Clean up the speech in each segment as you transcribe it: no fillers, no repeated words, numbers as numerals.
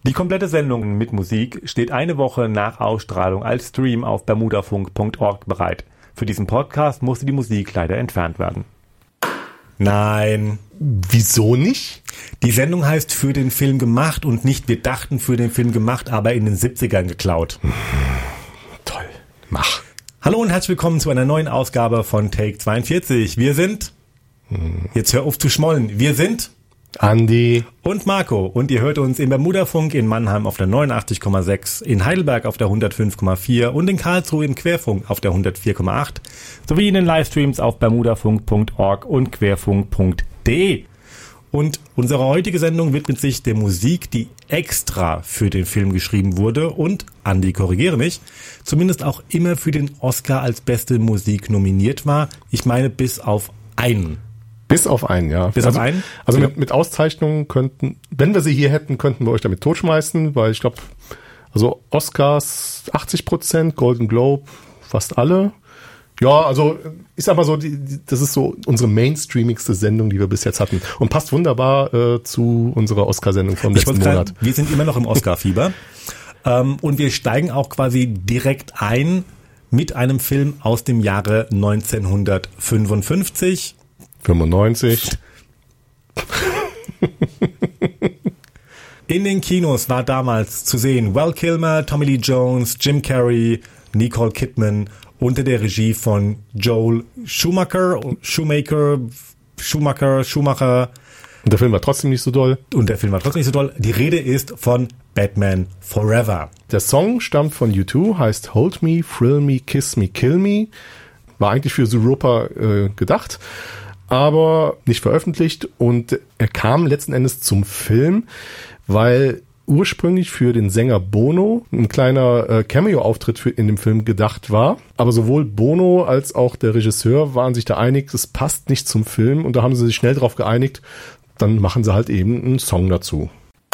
Die komplette Sendung mit Musik steht eine Woche nach Ausstrahlung als Stream auf bermudafunk.org bereit. Für diesen Podcast musste die Musik leider entfernt werden. Nein. Wieso nicht? Die Sendung heißt für den Film gemacht und nicht wir dachten für den Film gemacht, aber in den 70ern geklaut. Toll. Mach. Hallo und herzlich willkommen zu einer neuen Ausgabe von Take 42. Wir sind, jetzt hör auf zu schmollen, wir sind Andi und Marco und ihr hört uns im Bermudafunk in Mannheim auf der 89,6, in Heidelberg auf der 105,4 und in Karlsruhe im Querfunk auf der 104,8 sowie in den Livestreams auf bermudafunk.org und querfunk.de. Und unsere heutige Sendung widmet sich der Musik, die extra für den Film geschrieben wurde und, Andi, korrigiere mich, zumindest auch immer für den Oscar als beste Musik nominiert war. Ich meine bis auf einen. Bis auf einen, ja. Bis auf einen? Also mit Auszeichnungen könnten, wenn wir sie hier hätten, könnten wir euch damit totschmeißen, weil ich glaube, also Oscars 80%, Golden Globe fast alle. Ja, also ich sag mal so, das ist so unsere mainstreamigste Sendung, die wir bis jetzt hatten und passt wunderbar zu unserer Oscar-Sendung vom letzten Monat. Wir sind immer noch im Oscar-Fieber und wir steigen auch quasi direkt ein mit einem Film aus dem Jahre 1955. 95. In den Kinos war damals zu sehen Val Kilmer, Tommy Lee Jones, Jim Carrey, Nicole Kidman unter der Regie von Joel Schumacher. Und der Film war trotzdem nicht so doll. Die Rede ist von Batman Forever. Der Song stammt von U2, heißt Hold Me, Thrill Me, Kiss Me, Kill Me. War eigentlich für Zooropa gedacht, aber nicht veröffentlicht. Und er kam letzten Endes zum Film, weil ursprünglich für den Sänger Bono ein kleiner Cameo-Auftritt in dem Film gedacht war. Aber sowohl Bono als auch der Regisseur waren sich da einig, es passt nicht zum Film. Und da haben sie sich schnell drauf geeinigt, dann machen sie halt eben einen Song dazu.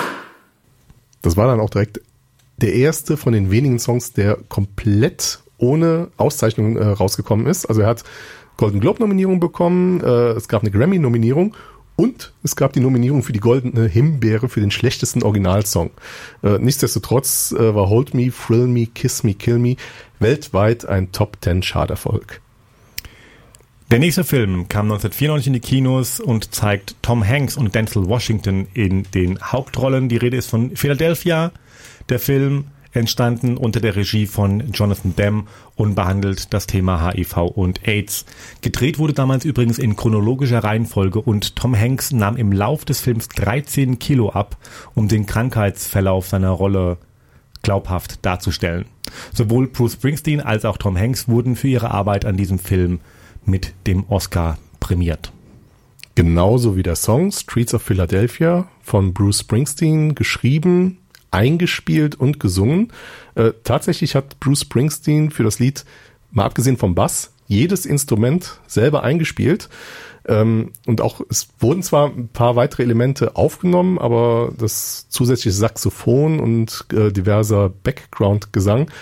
Das war dann auch direkt der erste von den wenigen Songs, der komplett ohne Auszeichnung rausgekommen ist. Also er hat Golden Globe-Nominierung bekommen, es gab eine Grammy-Nominierung und es gab die Nominierung für die Goldene Himbeere für den schlechtesten Originalsong. Nichtsdestotrotz war Hold Me, Thrill Me, Kiss Me, Kill Me weltweit ein Top-10-Charterfolg. Der nächste Film kam 1994 in die Kinos und zeigt Tom Hanks und Denzel Washington in den Hauptrollen. Die Rede ist von Philadelphia. Der Film entstanden unter der Regie von Jonathan Demme und behandelt das Thema HIV und AIDS. Gedreht wurde damals übrigens in chronologischer Reihenfolge und Tom Hanks nahm im Lauf des Films 13 Kilo ab, um den Krankheitsverlauf seiner Rolle glaubhaft darzustellen. Sowohl Bruce Springsteen als auch Tom Hanks wurden für ihre Arbeit an diesem Film mit dem Oscar prämiert. Genauso wie der Song Streets of Philadelphia von Bruce Springsteen geschrieben, eingespielt und gesungen. Tatsächlich hat Bruce Springsteen für das Lied, mal abgesehen vom Bass, jedes Instrument selber eingespielt. Und auch, es wurden zwar ein paar weitere Elemente aufgenommen, aber das zusätzliche Saxophon und diverser Background-Gesang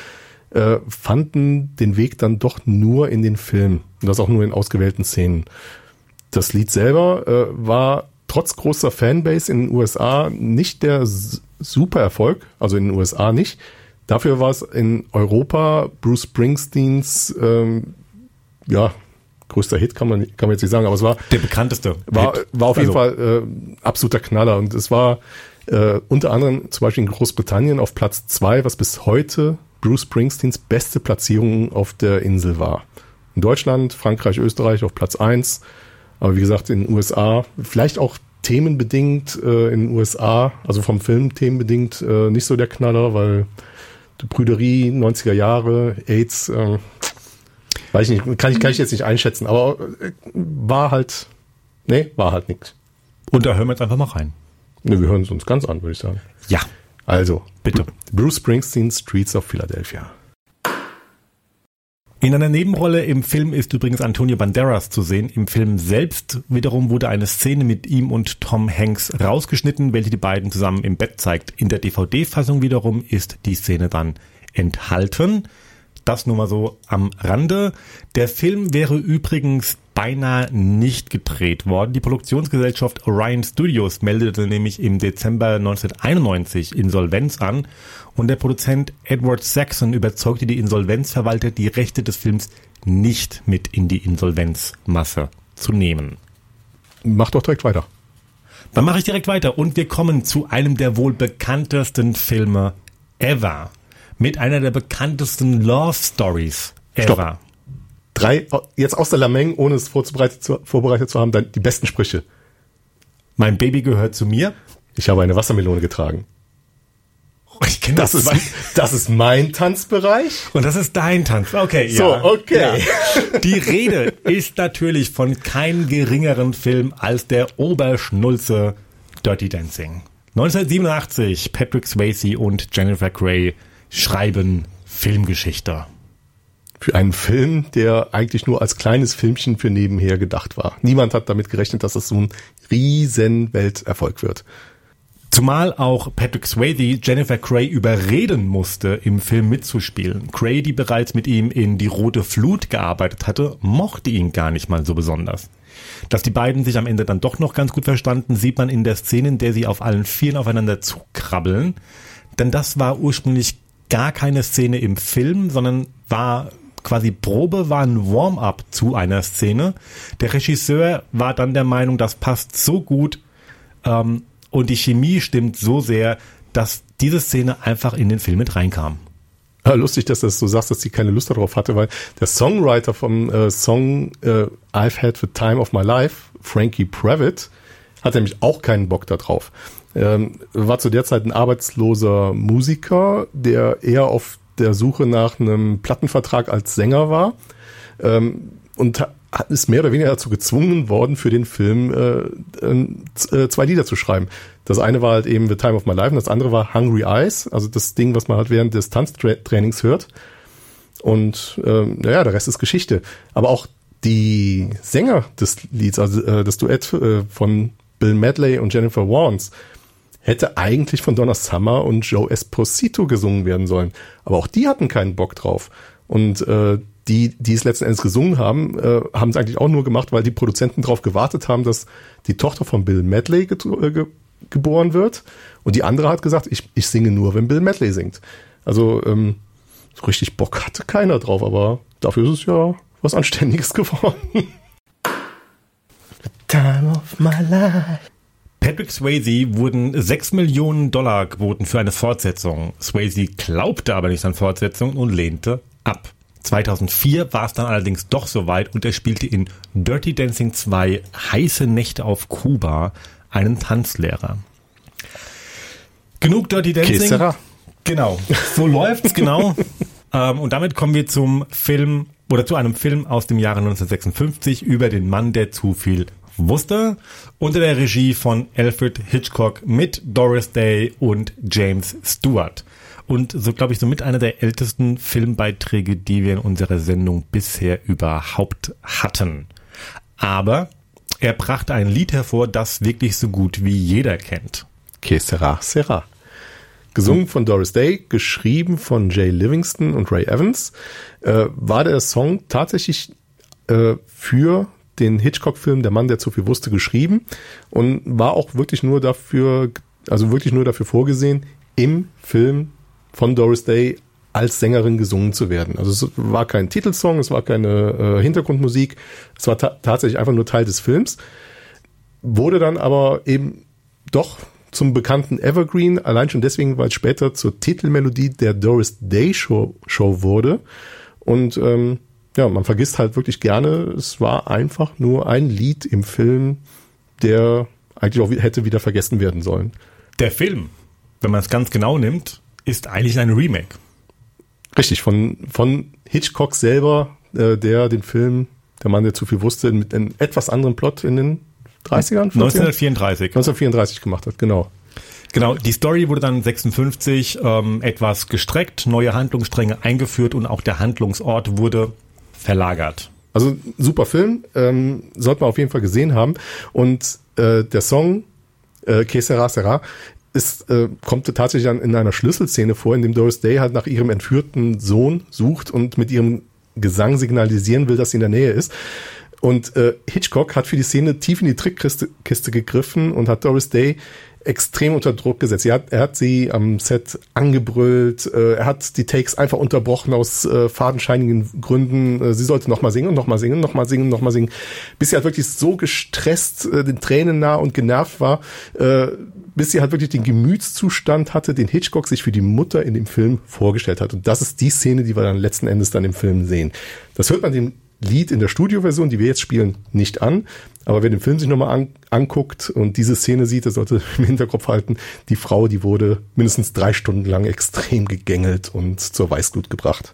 fanden den Weg dann doch nur in den Film. Und das auch nur in ausgewählten Szenen. Das Lied selber war trotz großer Fanbase in den USA nicht der super Erfolg, also in den USA nicht. Dafür war es in Europa Bruce Springsteens größter Hit, kann man jetzt nicht sagen, aber es war der bekannteste. War auf jeden Fall absoluter Knaller und es war unter anderem zum Beispiel in Großbritannien auf Platz 2, was bis heute Bruce Springsteens beste Platzierung auf der Insel war. In Deutschland, Frankreich, Österreich auf Platz 1, aber wie gesagt in den USA, vielleicht auch themenbedingt in den USA, also vom Film themenbedingt nicht so der Knaller, weil die Brüderie, 90er Jahre, AIDS, weiß ich nicht, kann ich jetzt nicht einschätzen, aber war halt nichts. Und da hören wir jetzt einfach mal rein. Ne, wir hören es uns ganz an, würde ich sagen. Ja. Also, bitte. Bruce Springsteen, Streets of Philadelphia. In einer Nebenrolle im Film ist übrigens Antonio Banderas zu sehen. Im Film selbst wiederum wurde eine Szene mit ihm und Tom Hanks rausgeschnitten, welche die beiden zusammen im Bett zeigt. In der DVD-Fassung wiederum ist die Szene dann enthalten. Das nur mal so am Rande. Der Film wäre übrigens beinahe nicht gedreht worden. Die Produktionsgesellschaft Orion Studios meldete nämlich im Dezember 1991 Insolvenz an und der Produzent Edward Saxon überzeugte die Insolvenzverwalter, die Rechte des Films nicht mit in die Insolvenzmasse zu nehmen. Mach doch direkt weiter. Dann mache ich direkt weiter und wir kommen zu einem der wohl bekanntesten Filme ever. Mit einer der bekanntesten Love Stories ever. Stopp. 3, jetzt aus der Lameng, ohne es vorbereitet zu haben, dann die besten Sprüche. Mein Baby gehört zu mir. Ich habe eine Wassermelone getragen. Ich kenne Das ist mein Tanzbereich. Und das ist dein Tanz. Okay, ja. So, okay. Ja. Die Rede ist natürlich von keinem geringeren Film als der Oberschnulze Dirty Dancing. 1987, Patrick Swayze und Jennifer Grey schreiben Filmgeschichte. Für einen Film, der eigentlich nur als kleines Filmchen für nebenher gedacht war. Niemand hat damit gerechnet, dass das so ein riesen Welterfolg wird. Zumal auch Patrick Swayze Jennifer Grey überreden musste, im Film mitzuspielen. Grey, die bereits mit ihm in Die Rote Flut gearbeitet hatte, mochte ihn gar nicht mal so besonders. Dass die beiden sich am Ende dann doch noch ganz gut verstanden, sieht man in der Szene, in der sie auf allen Vieren aufeinander zukrabbeln. Denn das war ursprünglich gar keine Szene im Film, sondern war quasi Probe, war ein Warm-up zu einer Szene. Der Regisseur war dann der Meinung, das passt so gut und die Chemie stimmt so sehr, dass diese Szene einfach in den Film mit reinkam. Ja, lustig, dass du das so sagst, dass sie keine Lust darauf hatte, weil der Songwriter vom Song I've Had the Time of My Life, Frankie Pravitt, hat nämlich auch keinen Bock da drauf. War zu der Zeit ein arbeitsloser Musiker, der eher auf der Suche nach einem Plattenvertrag als Sänger war und ist mehr oder weniger dazu gezwungen worden, für den Film 2 Lieder zu schreiben. Das eine war halt eben The Time of My Life und das andere war Hungry Eyes, also das Ding, was man halt während des Tanztrainings hört. Und der Rest ist Geschichte. Aber auch die Sänger des Lieds, also das Duett von Bill Medley und Jennifer Warnes, hätte eigentlich von Donna Summer und Joe Esposito gesungen werden sollen. Aber auch die hatten keinen Bock drauf. Und die es letzten Endes gesungen haben, haben es eigentlich auch nur gemacht, weil die Produzenten darauf gewartet haben, dass die Tochter von Bill Medley geboren wird. Und die andere hat gesagt, ich singe nur, wenn Bill Medley singt. Also so richtig Bock hatte keiner drauf, aber dafür ist es ja was Anständiges geworden. The time of my life. Patrick Swayze wurden $6 Millionen geboten für eine Fortsetzung. Swayze glaubte aber nicht an Fortsetzung und lehnte ab. 2004 war es dann allerdings doch soweit und er spielte in Dirty Dancing 2 Heiße Nächte auf Kuba einen Tanzlehrer. Genug Dirty Dancing. Kessera. Genau, so läuft's, genau. Und damit kommen wir zum Film oder zu einem Film aus dem Jahre 1956 über den Mann, der zu viel wusste, unter der Regie von Alfred Hitchcock mit Doris Day und James Stewart. Und so, glaube ich, somit einer der ältesten Filmbeiträge, die wir in unserer Sendung bisher überhaupt hatten. Aber er brachte ein Lied hervor, das wirklich so gut wie jeder kennt. Que sera, sera. Gesungen von Doris Day, geschrieben von Jay Livingston und Ray Evans, war der Song tatsächlich für den Hitchcock-Film Der Mann, der zu viel wusste, geschrieben und war auch wirklich nur dafür vorgesehen, im Film von Doris Day als Sängerin gesungen zu werden. Also es war kein Titelsong, es war keine Hintergrundmusik, es war tatsächlich einfach nur Teil des Films, wurde dann aber eben doch zum bekannten Evergreen, allein schon deswegen, weil es später zur Titelmelodie der Doris Day Show wurde und man vergisst halt wirklich gerne, es war einfach nur ein Lied im Film, der eigentlich auch hätte wieder vergessen werden sollen. Der Film, wenn man es ganz genau nimmt, ist eigentlich ein Remake. Richtig, von Hitchcock selber, der den Film Der Mann, der zu viel wusste, mit einem etwas anderen Plot in den 30ern? 1934 gemacht hat, genau. Genau, die Story wurde dann 56 etwas gestreckt, neue Handlungsstränge eingeführt und auch der Handlungsort wurde verlagert. Also super Film, sollte man auf jeden Fall gesehen haben. Und der Song Que sera, sera kommt tatsächlich dann in einer Schlüsselszene vor, in dem Doris Day halt nach ihrem entführten Sohn sucht und mit ihrem Gesang signalisieren will, dass sie in der Nähe ist. Und Hitchcock hat für die Szene tief in die Trickkiste gegriffen und hat Doris Day extrem unter Druck gesetzt. Er hat sie am Set angebrüllt, er hat die Takes einfach unterbrochen aus fadenscheinigen Gründen. Sie sollte nochmal singen und nochmal singen, nochmal singen, nochmal singen, bis sie halt wirklich so gestresst, den Tränen nah und genervt war, bis sie halt wirklich den Gemütszustand hatte, den Hitchcock sich für die Mutter in dem Film vorgestellt hat. Und das ist die Szene, die wir dann letzten Endes dann im Film sehen. Das hört man dem Lied in der Studioversion, die wir jetzt spielen, nicht an. Aber wer den Film sich nochmal anguckt und diese Szene sieht, der sollte im Hinterkopf halten, die Frau, die wurde mindestens 3 Stunden lang extrem gegängelt und zur Weißglut gebracht.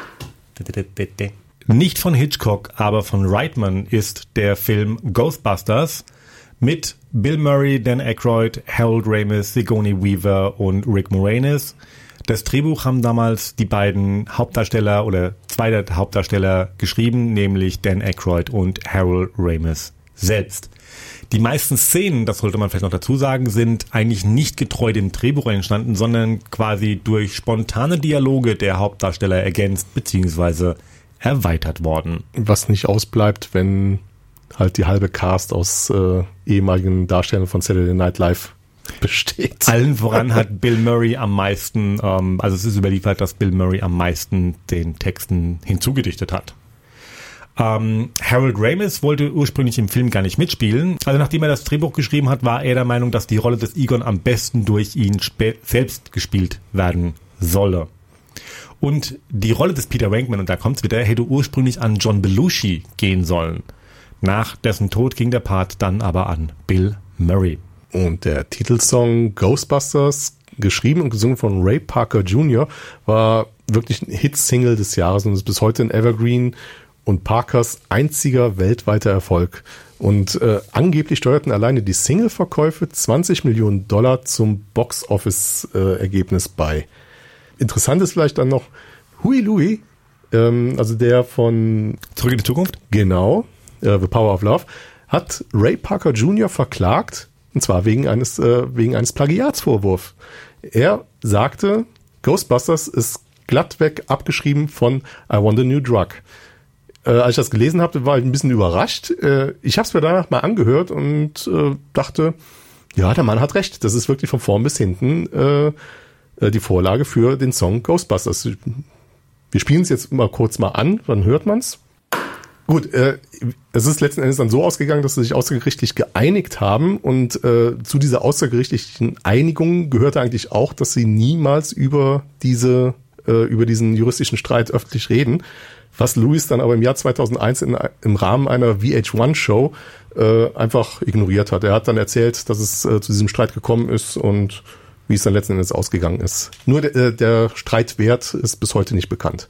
Nicht von Hitchcock, aber von Reitman ist der Film Ghostbusters mit Bill Murray, Dan Aykroyd, Harold Ramis, Sigourney Weaver und Rick Moranis. Das Drehbuch haben damals die beiden Hauptdarsteller oder 2 der Hauptdarsteller geschrieben, nämlich Dan Aykroyd und Harold Ramis selbst. Die meisten Szenen, das sollte man vielleicht noch dazu sagen, sind eigentlich nicht getreu dem Drehbuch entstanden, sondern quasi durch spontane Dialoge der Hauptdarsteller ergänzt bzw. erweitert worden. Was nicht ausbleibt, wenn halt die halbe Cast aus ehemaligen Darstellern von Saturday Night Live besteht. Allen voran hat Bill Murray am meisten, also es ist überliefert, dass Bill Murray am meisten den Texten hinzugedichtet hat. Harold Ramis wollte ursprünglich im Film gar nicht mitspielen. Also nachdem er das Drehbuch geschrieben hat, war er der Meinung, dass die Rolle des Egon am besten durch ihn selbst gespielt werden solle. Und die Rolle des Peter Venkman, und da kommt's wieder, hätte ursprünglich an John Belushi gehen sollen. Nach dessen Tod ging der Part dann aber an Bill Murray. Und der Titelsong Ghostbusters, geschrieben und gesungen von Ray Parker Jr., war wirklich ein Hit-Single des Jahres und ist bis heute ein Evergreen und Parkers einziger weltweiter Erfolg. Und angeblich steuerten alleine die Single-Verkäufe $20 Millionen zum Box-Office-Ergebnis bei. Interessant ist vielleicht dann noch Huey Louie, also der von Zurück in die Zukunft? Genau, The Power of Love, hat Ray Parker Jr. verklagt, und zwar wegen eines Plagiatsvorwurfs. Er sagte, Ghostbusters ist glattweg abgeschrieben von I Want a New Drug. Als ich das gelesen habe, war ich ein bisschen überrascht. Ich habe es mir danach mal angehört und dachte, ja, der Mann hat recht. Das ist wirklich von vorn bis hinten die Vorlage für den Song Ghostbusters. Wir spielen es jetzt mal kurz mal an, dann hört man's. Gut, es ist letzten Endes dann so ausgegangen, dass sie sich außergerichtlich geeinigt haben und zu dieser außergerichtlichen Einigung gehörte eigentlich auch, dass sie niemals über diesen juristischen Streit öffentlich reden, was Lewis dann aber im Jahr 2001 im Rahmen einer VH1-Show einfach ignoriert hat. Er hat dann erzählt, dass es zu diesem Streit gekommen ist und wie es dann letzten Endes ausgegangen ist. Nur der Streitwert ist bis heute nicht bekannt.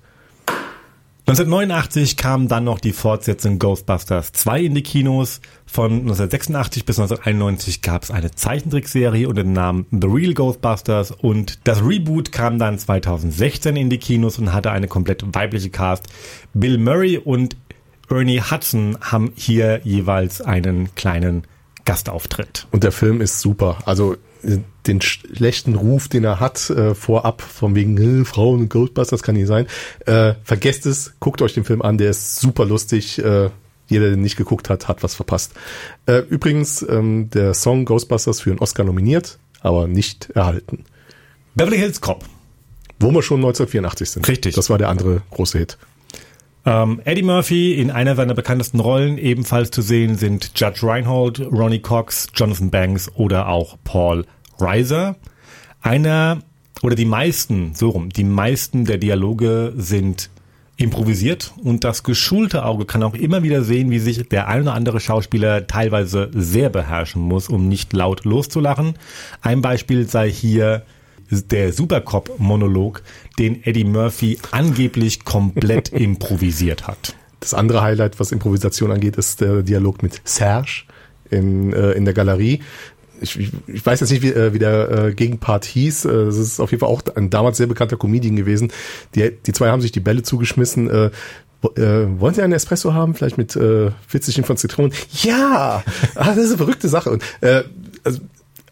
1989 kam dann noch die Fortsetzung Ghostbusters 2 in die Kinos. Von 1986 bis 1991 gab es eine Zeichentrickserie unter dem Namen The Real Ghostbusters und das Reboot kam dann 2016 in die Kinos und hatte eine komplett weibliche Cast. Bill Murray und Ernie Hudson haben hier jeweils einen kleinen Gastauftritt. Und der Film ist super. Also den schlechten Ruf, den er hat, vorab, von wegen Frauen und Ghostbusters kann nicht sein. Vergesst es, guckt euch den Film an, der ist super lustig. Jeder, der den nicht geguckt hat, hat was verpasst. Übrigens, der Song Ghostbusters für einen Oscar nominiert, aber nicht erhalten. Beverly Hills Cop. Wo wir schon 1984 sind. Richtig. Das war der andere große Hit. Eddie Murphy in einer seiner bekanntesten Rollen ebenfalls zu sehen sind Judge Reinhold, Ronny Cox, Jonathan Banks oder auch Paul Reiser. Die meisten der Dialoge sind improvisiert und das geschulte Auge kann auch immer wieder sehen, wie sich der ein oder andere Schauspieler teilweise sehr beherrschen muss, um nicht laut loszulachen. Ein Beispiel sei hier der Supercop-Monolog, den Eddie Murphy angeblich komplett improvisiert hat. Das andere Highlight, was Improvisation angeht, ist der Dialog mit Serge in der Galerie. Ich weiß jetzt nicht, wie der Gegenpart hieß. Das ist auf jeden Fall auch ein damals sehr bekannter Comedian gewesen. Die zwei haben sich die Bälle zugeschmissen. Wollen Sie einen Espresso haben? Vielleicht mit 40 von Zitronen? Ja! Das ist eine verrückte Sache. Und,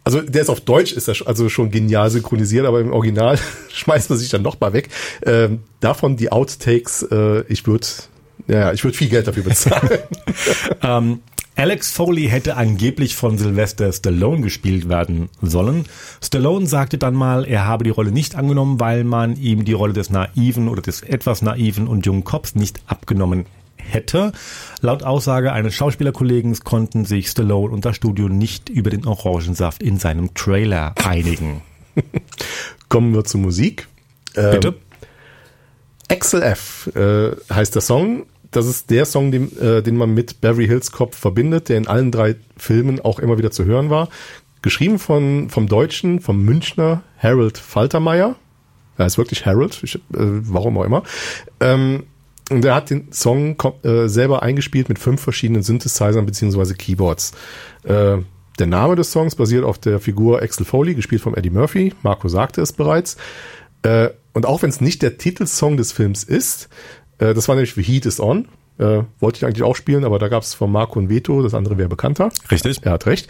Also der ist auf Deutsch, ist er also schon genial synchronisiert, aber im Original schmeißt man sich dann noch mal weg. Davon die Outtakes, ich würde viel Geld dafür bezahlen. Alex Foley hätte angeblich von Sylvester Stallone gespielt werden sollen. Stallone sagte dann mal, er habe die Rolle nicht angenommen, weil man ihm die Rolle des naiven oder des etwas naiven und jungen Cops nicht abgenommen hätte. Laut Aussage eines Schauspielerkollegen konnten sich Stallone und das Studio nicht über den Orangensaft in seinem Trailer einigen. Kommen wir zur Musik. Bitte? Axel F. Heißt der Song. Das ist der Song, den man mit Beverly Hills Cop verbindet, der in allen 3 Filmen auch immer wieder zu hören war. Geschrieben vom Münchner Harold Faltermeyer. Er ist wirklich Harold, warum auch immer. Und er hat den Song selber eingespielt mit 5 verschiedenen Synthesizern bzw. Keyboards. Der Name des Songs basiert auf der Figur Axel Foley, gespielt von Eddie Murphy. Marco sagte es bereits. Und auch wenn es nicht der Titelsong des Films ist, das war nämlich The Heat Is On. Wollte ich eigentlich auch spielen, aber da gab es von Marco ein Veto, das andere wäre bekannter. Richtig. Er hat recht.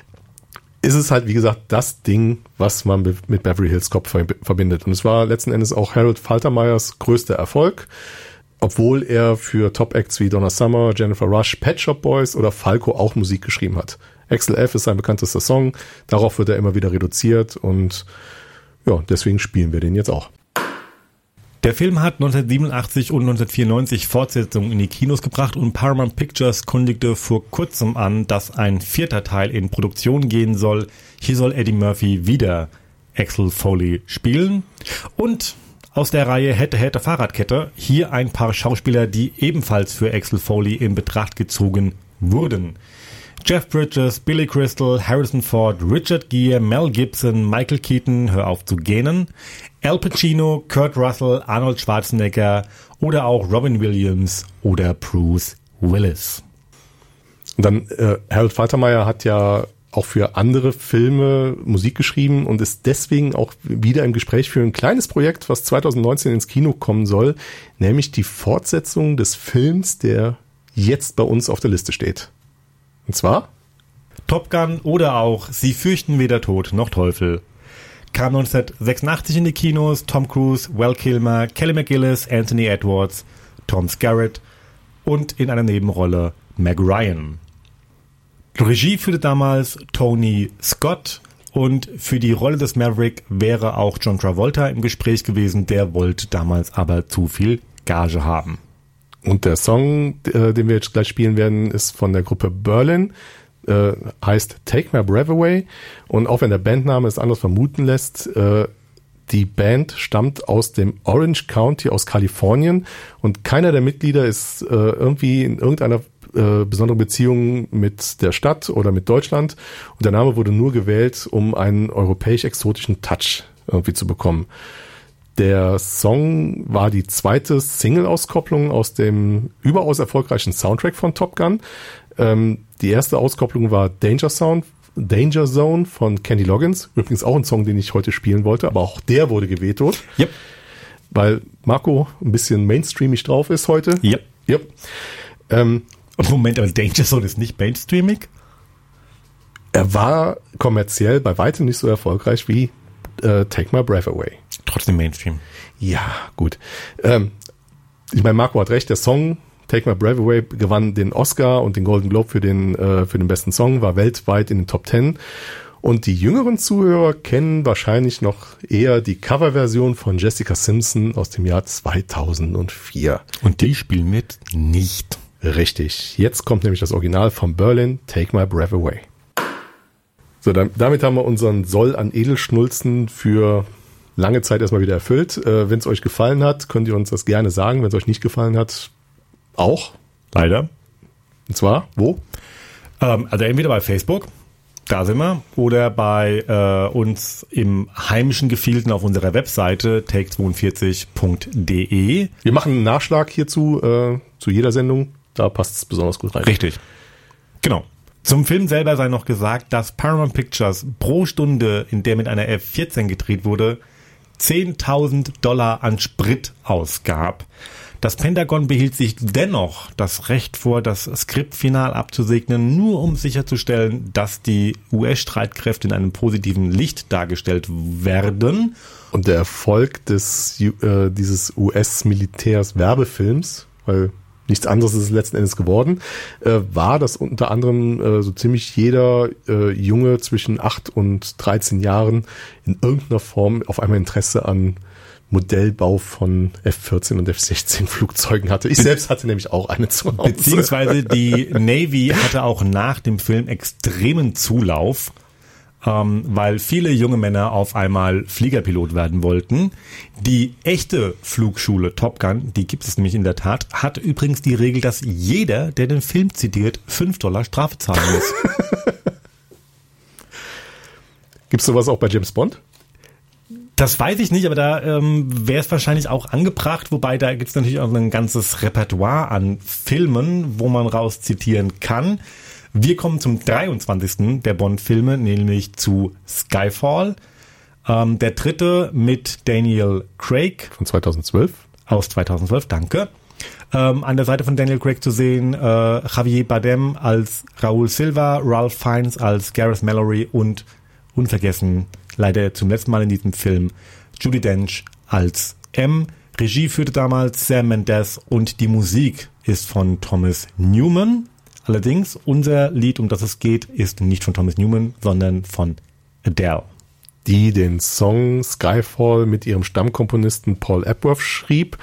Ist es halt, wie gesagt, das Ding, was man mit Beverly Hills Cop verbindet. Und es war letzten Endes auch Harold Faltermeyers größter Erfolg, obwohl er für Top-Acts wie Donna Summer, Jennifer Rush, Pet Shop Boys oder Falco auch Musik geschrieben hat. Axel F. ist sein bekanntester Song, darauf wird er immer wieder reduziert und ja, deswegen spielen wir den jetzt auch. Der Film hat 1987 und 1994 Fortsetzungen in die Kinos gebracht und Paramount Pictures kündigte vor kurzem an, dass ein 4. Teil in Produktion gehen soll. Hier soll Eddie Murphy wieder Axel Foley spielen. Und aus der Reihe Hätte Fahrradkette hier ein paar Schauspieler, die ebenfalls für Axel Foley in Betracht gezogen wurden. Jeff Bridges, Billy Crystal, Harrison Ford, Richard Gere, Mel Gibson, Michael Keaton, hör auf zu gähnen, Al Pacino, Kurt Russell, Arnold Schwarzenegger oder auch Robin Williams oder Bruce Willis. Und dann Harold Faltermeyer hat ja auch für andere Filme Musik geschrieben und ist deswegen auch wieder im Gespräch für ein kleines Projekt, was 2019 ins Kino kommen soll, nämlich die Fortsetzung des Films, der jetzt bei uns auf der Liste steht. Und zwar? Top Gun oder auch Sie fürchten weder Tod noch Teufel. Kam 1986 in die Kinos, Tom Cruise, Val Kilmer, Kelly McGillis, Anthony Edwards, Tom Skerritt und in einer Nebenrolle Meg Ryan. Regie führte damals Tony Scott und für die Rolle des Maverick wäre auch John Travolta im Gespräch gewesen, der wollte damals aber zu viel Gage haben. Und der Song, den wir jetzt gleich spielen werden, ist von der Gruppe Berlin, heißt Take My Breath Away. Und auch wenn der Bandname es anders vermuten lässt, die Band stammt aus dem Orange County aus Kalifornien und keiner der Mitglieder ist irgendwie in irgendeiner besonderen Beziehung mit der Stadt oder mit Deutschland. Und der Name wurde nur gewählt, um einen europäisch-exotischen Touch irgendwie zu bekommen. Der Song war die 2. Single-Auskopplung aus dem überaus erfolgreichen Soundtrack von Top Gun. Die erste Auskopplung war Danger Zone von Kenny Loggins. Übrigens auch ein Song, den ich heute spielen wollte, aber auch der wurde gevetoet. Yep. Weil Marco ein bisschen mainstreamig drauf ist heute. Yep. Moment, aber Danger Zone ist nicht mainstreamig? Er war kommerziell bei weitem nicht so erfolgreich wie Take My Breath Away. Trotzdem Mainstream. Ja, gut. Ich meine, Marco hat recht, der Song Take My Breath Away gewann den Oscar und den Golden Globe für den besten Song, war weltweit in den Top 10. Und die jüngeren Zuhörer kennen wahrscheinlich noch eher die Coverversion von Jessica Simpson aus dem Jahr 2004. Und die spielen mit nicht. Richtig. Jetzt kommt nämlich das Original von Berlin, Take My Breath Away. So, damit haben wir unseren Soll an Edelschnulzen für lange Zeit erstmal wieder erfüllt. Wenn es euch gefallen hat, könnt ihr uns das gerne sagen. Wenn es euch nicht gefallen hat, auch. Leider. Und zwar, wo? Also entweder bei Facebook, da sind wir, oder bei uns im heimischen Gefilden auf unserer Webseite take42.de. Wir machen einen Nachschlag hierzu, zu jeder Sendung. Da passt es besonders gut rein. Richtig. Genau. Zum Film selber sei noch gesagt, dass Paramount Pictures pro Stunde, in der mit einer F-14 gedreht wurde, $10.000 an Sprit ausgab. Das Pentagon behielt sich dennoch das Recht vor, das Skript final abzusegnen, nur um sicherzustellen, dass die US-Streitkräfte in einem positiven Licht dargestellt werden. Und der Erfolg dieses US-Militärs-Werbefilms, weil nichts anderes ist es letzten Endes geworden, war, dass unter anderem so ziemlich jeder Junge zwischen 8 und 13 Jahren in irgendeiner Form auf einmal Interesse an Modellbau von F-14 und F-16 Flugzeugen hatte. Ich selbst hatte nämlich auch eine zu Hause. Beziehungsweise die Navy hatte auch nach dem Film extremen Zulauf, weil viele junge Männer auf einmal Fliegerpilot werden wollten. Die echte Flugschule Top Gun, die gibt es nämlich in der Tat, hat übrigens die Regel, dass jeder, der den Film zitiert, $5 Strafe zahlen muss. Gibt's sowas auch bei James Bond? Das weiß ich nicht, aber da wäre es wahrscheinlich auch angebracht, wobei da gibt es natürlich auch ein ganzes Repertoire an Filmen, wo man raus zitieren kann. Wir kommen zum 23. der Bond-Filme, nämlich zu Skyfall. Der dritte mit Daniel Craig. Von 2012. Aus 2012, danke. An der Seite von Daniel Craig zu sehen, Javier Bardem als Raúl Silva, Ralph Fiennes als Gareth Mallory und unvergessen, leider zum letzten Mal in diesem Film, Judi Dench als M. Regie führte damals Sam Mendes und die Musik ist von Thomas Newman. Allerdings, unser Lied, um das es geht, ist nicht von Thomas Newman, sondern von Adele. Die den Song Skyfall mit ihrem Stammkomponisten Paul Epworth schrieb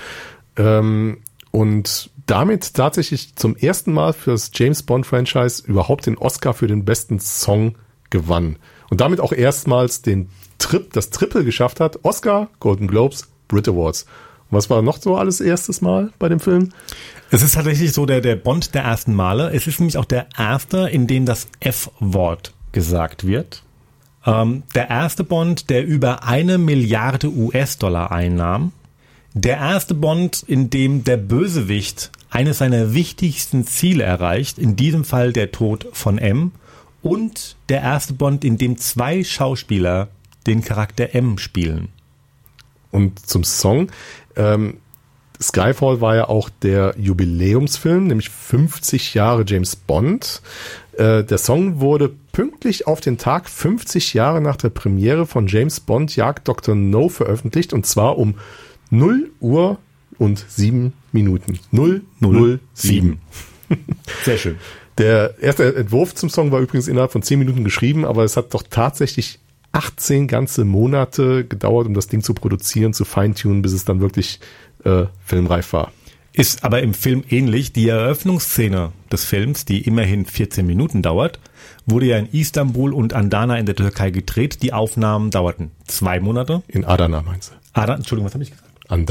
und damit tatsächlich zum ersten Mal für das James Bond Franchise überhaupt den Oscar für den besten Song gewann. Und damit auch erstmals das Triple geschafft hat. Oscar, Golden Globes, Brit Awards. Und was war noch so alles erstes Mal bei dem Film? Es ist tatsächlich so der Bond der ersten Male. Es ist nämlich auch der erste, in dem das F-Wort gesagt wird. Der erste Bond, der über 1 Milliarde US-Dollar einnahm. Der erste Bond, in dem der Bösewicht eines seiner wichtigsten Ziele erreicht. In diesem Fall der Tod von M. Und der erste Bond, in dem 2 Schauspieler den Charakter M spielen. Und zum Song, Skyfall war ja auch der Jubiläumsfilm, nämlich 50 Jahre James Bond. Der Song wurde pünktlich auf den Tag 50 Jahre nach der Premiere von James Bond Jagd Dr. No veröffentlicht, und zwar um 0 Uhr und 7 Minuten. 007. Sehr schön. Der erste Entwurf zum Song war übrigens innerhalb von 10 Minuten geschrieben, aber es hat doch tatsächlich 18 ganze Monate gedauert, um das Ding zu produzieren, zu feintunen, bis es dann wirklich filmreif war. Ist aber im Film ähnlich. Die Eröffnungsszene des Films, die immerhin 14 Minuten dauert, wurde ja in Istanbul und Adana in der Türkei gedreht. Die Aufnahmen dauerten 2 Monate. In Adana meinst du? Entschuldigung, was habe ich gesagt?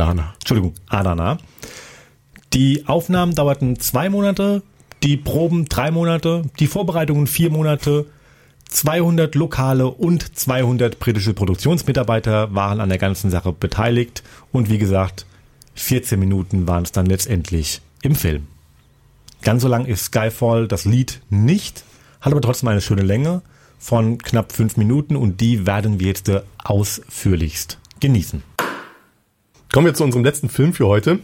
Adana. Die Aufnahmen dauerten 2 Monate, die Proben 3 Monate, die Vorbereitungen 4 Monate. 200 lokale und 200 britische Produktionsmitarbeiter waren an der ganzen Sache beteiligt. Und wie gesagt, 14 Minuten waren es dann letztendlich im Film. Ganz so lang ist Skyfall das Lied nicht, hat aber trotzdem eine schöne Länge von knapp 5 Minuten und die werden wir jetzt ausführlichst genießen. Kommen wir zu unserem letzten Film für heute.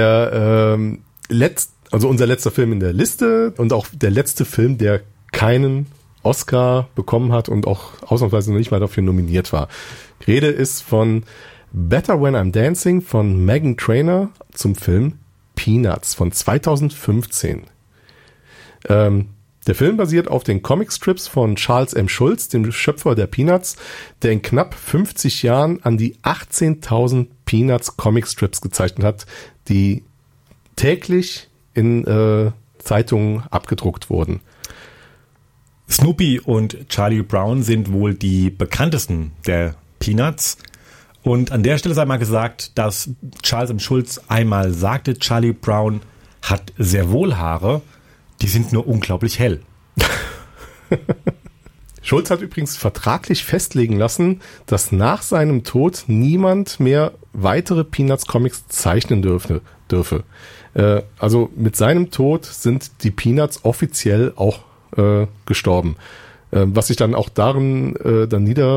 Also unser letzter Film in der Liste und auch der letzte Film, der keinen Oscar bekommen hat und auch ausnahmsweise noch nicht mal dafür nominiert war. Die Rede ist von Better When I'm Dancing von Meghan Trainor zum Film Peanuts von 2015. Der Film basiert auf den Comicstrips von Charles M. Schulz, dem Schöpfer der Peanuts, der in knapp 50 Jahren an die 18.000 Peanuts Comicstrips gezeichnet hat, die täglich in Zeitungen abgedruckt wurden. Snoopy und Charlie Brown sind wohl die bekanntesten der Peanuts. Und an der Stelle sei mal gesagt, dass Charles M. Schulz einmal sagte, Charlie Brown hat sehr wohl Haare, die sind nur unglaublich hell. Schulz hat übrigens vertraglich festlegen lassen, dass nach seinem Tod niemand mehr weitere Peanuts-Comics zeichnen dürfe. Also mit seinem Tod sind die Peanuts offiziell auch gestorben. Was sich dann auch darin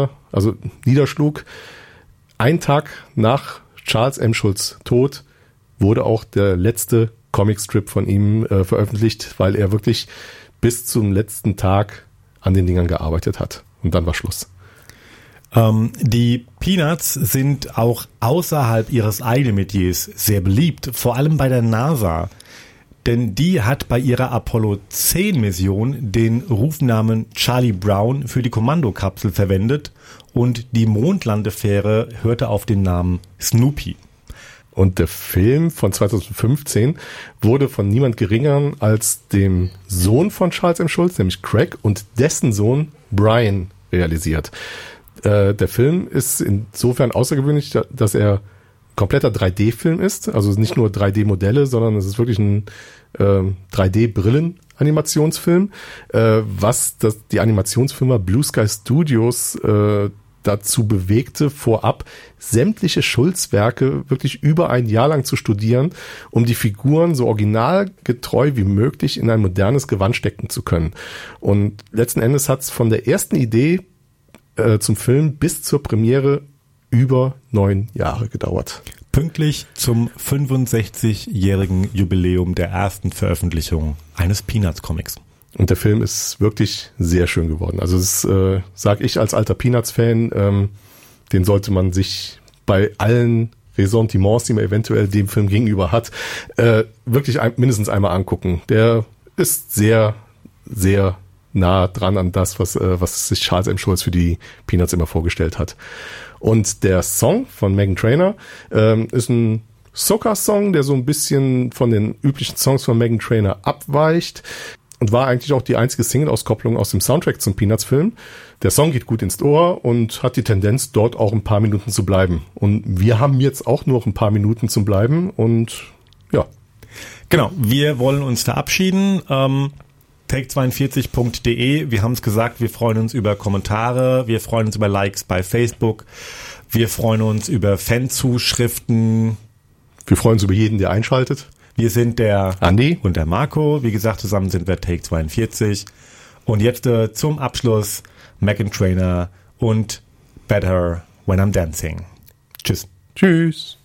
niederschlug, ein Tag nach Charles M. Schulz' Tod wurde auch der letzte Comicstrip von ihm veröffentlicht, weil er wirklich bis zum letzten Tag an den Dingern gearbeitet hat. Und dann war Schluss. Die Peanuts sind auch außerhalb ihres eigenen Metiers sehr beliebt, vor allem bei der NASA. Denn die hat bei ihrer Apollo 10 Mission den Rufnamen Charlie Brown für die Kommandokapsel verwendet und die Mondlandefähre hörte auf den Namen Snoopy. Und der Film von 2015 wurde von niemand geringeren als dem Sohn von Charles M. Schulz, nämlich Craig, und dessen Sohn Brian realisiert. Der Film ist insofern außergewöhnlich, dass er kompletter 3D-Film ist, also nicht nur 3D-Modelle, sondern es ist wirklich ein 3D-Brillen-Animationsfilm, was die Animationsfirma Blue Sky Studios dazu bewegte, vorab sämtliche Schulz-Werke wirklich über ein Jahr lang zu studieren, um die Figuren so originalgetreu wie möglich in ein modernes Gewand stecken zu können. Und letzten Endes hat es von der ersten Idee zum Film bis zur Premiere über 9 Jahre gedauert. Pünktlich zum 65-jährigen Jubiläum der ersten Veröffentlichung eines Peanuts-Comics. Und der Film ist wirklich sehr schön geworden. Also das sage ich als alter Peanuts-Fan, den sollte man sich bei allen Ressentiments, die man eventuell dem Film gegenüber hat, wirklich mindestens einmal angucken. Der ist sehr, sehr nah dran an das, was sich Charles M. Schulz für die Peanuts immer vorgestellt hat. Und der Song von Meghan Trainor ist ein Soca-Song, der so ein bisschen von den üblichen Songs von Meghan Trainor abweicht und war eigentlich auch die einzige Single-Auskopplung aus dem Soundtrack zum Peanuts-Film. Der Song geht gut ins Ohr und hat die Tendenz, dort auch ein paar Minuten zu bleiben. Und wir haben jetzt auch noch ein paar Minuten zum Bleiben und ja. Genau, wir wollen uns verabschieden. Take42.de, wir haben es gesagt, wir freuen uns über Kommentare, wir freuen uns über Likes bei Facebook, wir freuen uns über Fanzuschriften. Wir freuen uns über jeden, der einschaltet. Wir sind der Andi und der Marco, wie gesagt, zusammen sind wir Take42. Und jetzt zum Abschluss Meghan Trainor und Better When I'm Dancing. Tschüss. Tschüss.